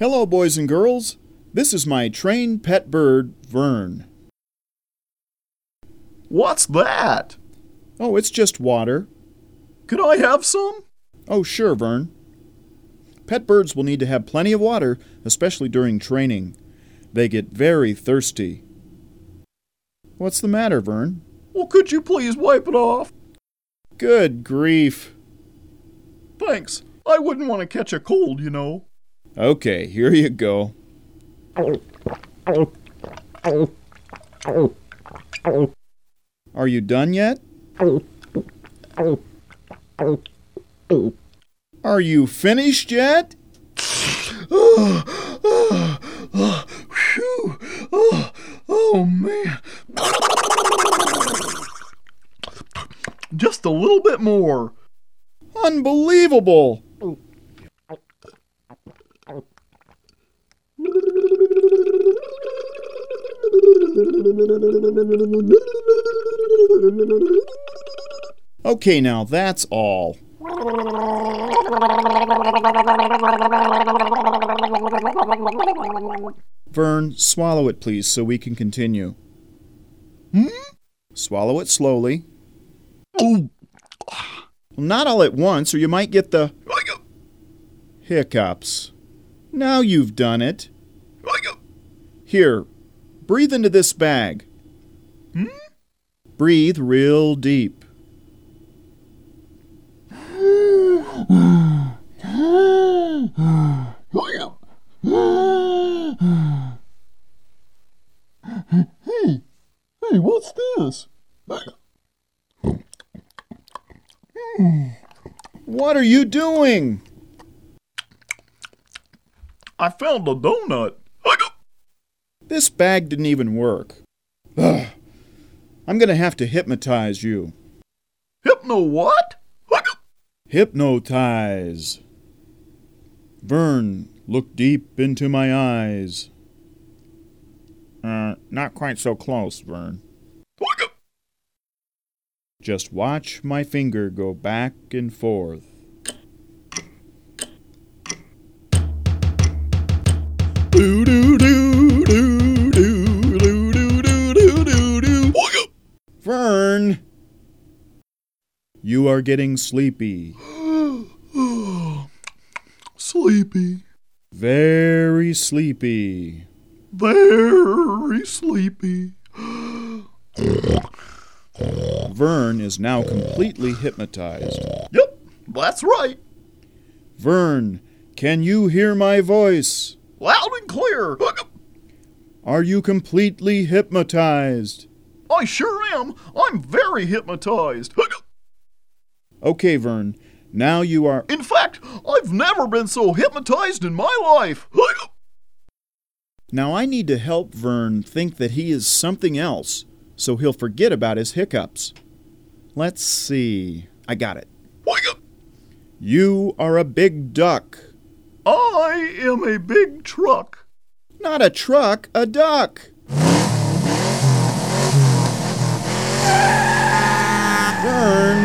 Hello, boys and girls. This is my trained pet bird, Vern. What's that? Oh, it's just water. Could I have some? Oh, sure, Vern. Pet birds will need to have plenty of water, especially during training. They get very thirsty. What's the matter, Vern? Well, could you please wipe it off? Good grief. Thanks. I wouldn't want to catch a cold, you know. Okay, here you go. Are you done yet? Are you finished yet? Oh, man. Just a little bit more. Unbelievable! Okay, now that's all. Vern, swallow it please so we can continue. Swallow it slowly. Oh. Well, not all at once or you might get the hiccups. Now you've done it. Here, breathe into this bag. Breathe real deep. Hey, what's this? What are you doing? I found a donut. This bag didn't even work. Ugh. I'm gonna have to hypnotize you. Hypno what? Hypnotize. Vern, look deep into my eyes. Not quite so close, Vern. Just watch my finger go back and forth. Do do do do do do do do do do. Vern, you are getting sleepy. Sleepy. Very sleepy. Very sleepy. Vern is now completely hypnotized. Yep, that's right. Vern, can you hear my voice? Loud and clear. Are you completely hypnotized? I sure am. I'm very hypnotized. Okay, Vern, now you are... In fact, I've never been so hypnotized in my life. Now I need to help Vern think that he is something else, so he'll forget about his hiccups. Let's see. I got it. You are a big duck. I am a big truck. Not a truck, a duck. Vern.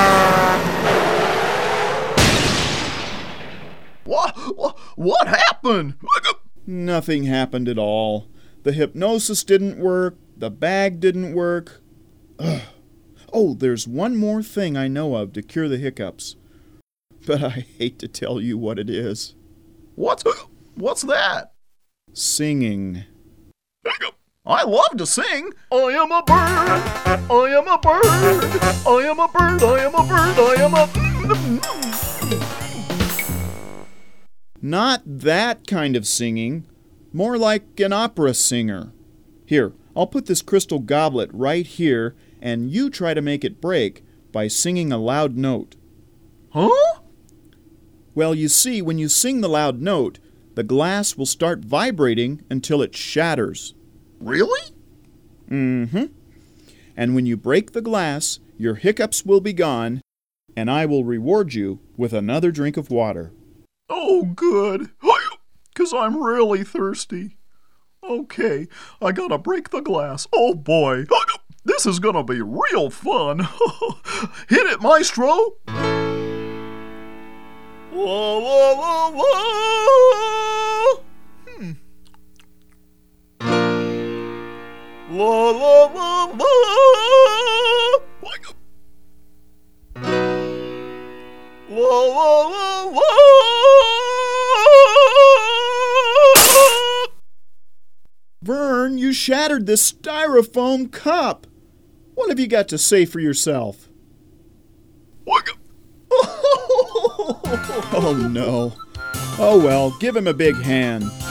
What happened? Nothing happened at all. The hypnosis didn't work. The bag didn't work. Ugh. Oh, there's one more thing I know of to cure the hiccups. But I hate to tell you what it is. What's that? Singing. I love to sing. I am a bird. I am a bird. I am a bird. I am a bird. I am a... Not that kind of singing. More like an opera singer. Here, I'll put this crystal goblet right here, and you try to make it break by singing a loud note. Huh? Well, you see, when you sing the loud note, the glass will start vibrating until it shatters. Really? Mm-hmm. And when you break the glass, your hiccups will be gone, and I will reward you with another drink of water. Oh, good. 'Cause I'm really thirsty. Okay, I gotta break the glass. Oh, boy. This is gonna be real fun. Hit it, maestro. Whoa, whoa, whoa, whoa. La la la la. La la la la. Vern, you shattered this styrofoam cup. What have you got to say for yourself? Oh no. Oh well, give him a big hand.